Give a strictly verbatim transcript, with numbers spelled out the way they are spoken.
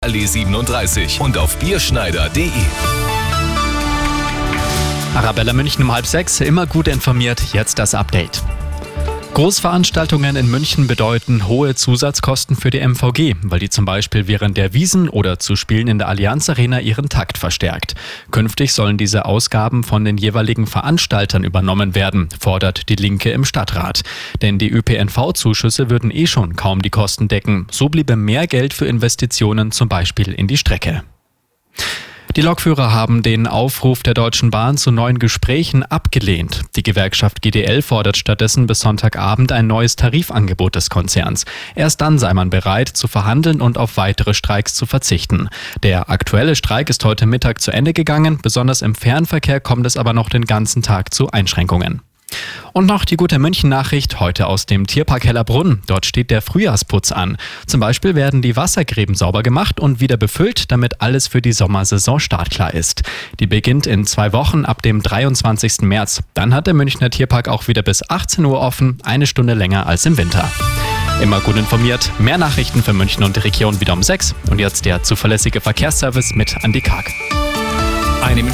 Allee siebenunddreißig und auf bierschneider punkt de. Arabella München um halb sechs, immer gut informiert, jetzt das Update. Großveranstaltungen in München bedeuten hohe Zusatzkosten für die M V G, weil die zum Beispiel während der Wiesn oder zu Spielen in der Allianz Arena ihren Takt verstärkt. Künftig sollen diese Ausgaben von den jeweiligen Veranstaltern übernommen werden, fordert die Linke im Stadtrat. Denn die Ö P N V-Zuschüsse würden eh schon kaum die Kosten decken. So bliebe mehr Geld für Investitionen zum Beispiel in die Strecke. Die Lokführer haben den Aufruf der Deutschen Bahn zu neuen Gesprächen abgelehnt. Die Gewerkschaft G D L fordert stattdessen bis Sonntagabend ein neues Tarifangebot des Konzerns. Erst dann sei man bereit, zu verhandeln und auf weitere Streiks zu verzichten. Der aktuelle Streik ist heute Mittag zu Ende gegangen. Besonders im Fernverkehr kommt es aber noch den ganzen Tag zu Einschränkungen. Und noch die gute München-Nachricht heute aus dem Tierpark Hellerbrunn. Dort steht der Frühjahrsputz an. Zum Beispiel werden die Wassergräben sauber gemacht und wieder befüllt, damit alles für die Sommersaison startklar ist. Die beginnt in zwei Wochen ab dem dreiundzwanzigsten März. Dann hat der Münchner Tierpark auch wieder bis achtzehn Uhr offen, eine Stunde länger als im Winter. Immer gut informiert, mehr Nachrichten für München und die Region wieder um sechs. Und jetzt der zuverlässige Verkehrsservice mit Andi Karg. Eine